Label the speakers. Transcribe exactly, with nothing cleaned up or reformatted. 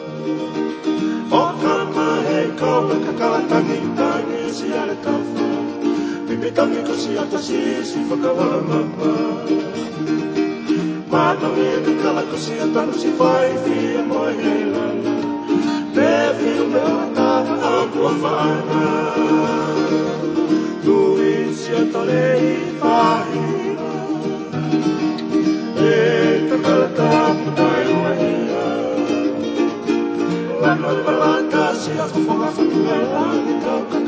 Speaker 1: O kama hei kau me ka kalatangi tangi si ale kafa. Pipitangi ko si ata si si whakawala mama. Mātangi e ka kala ko si ata no si whai whia moe hei lana. Me whiu me o tāna a kua whaana. Tui si ata rei whahira. E ka kalata putai ua hia. Lana palaka si a whawha whatu e langi tau